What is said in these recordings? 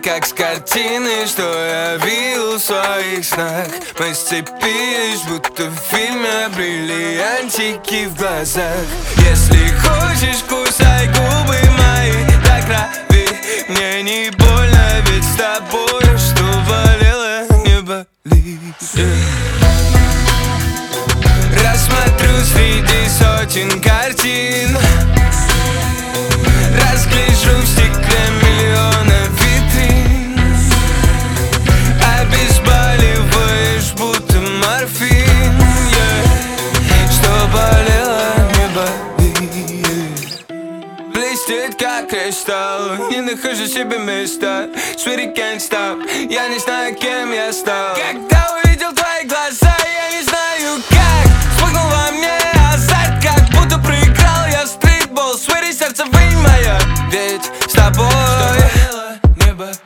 как с картины, что я видел в своих снах. Мы сцепились, будто в фильме, бриллиантики в глазах. Если хочешь, кусай губы мои до крови. Мне не больно, ведь с тобой что болело, не болит. Рассмотрю среди сотен картин, разгляжу в стекле миллиона витрин. Обезболиваешь, будто морфин, что болело, не болит. Блестит, как кристалл, не нахожу себе места. Sweetie, can't stop, я не знаю, кем я стал. Когда увидел твои глаза, я не знаю как. Вспыхнул во мне азарт, как будто проиграл я стритбол. Sweetie, сердце вынь моя, ведь с тобой что болело, не болит.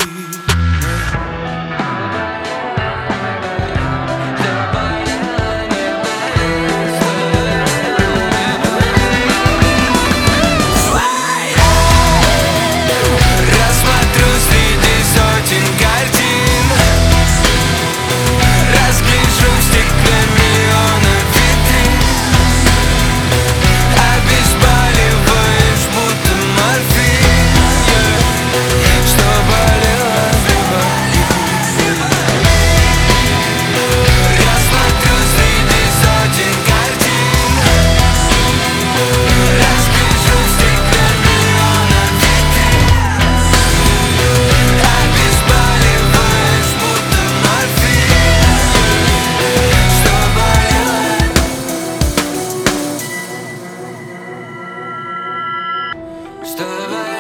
Рассмотрю среди сотен картин, разгляжу в стекле миллиона витрин. Обезболиваешь, будто морфин, что болело, не болит. Рассмотрю среди сотен картин, разгляжу в стекле миллиона витрин. Обезболиваешь, будто морфин, что болело. Что болело.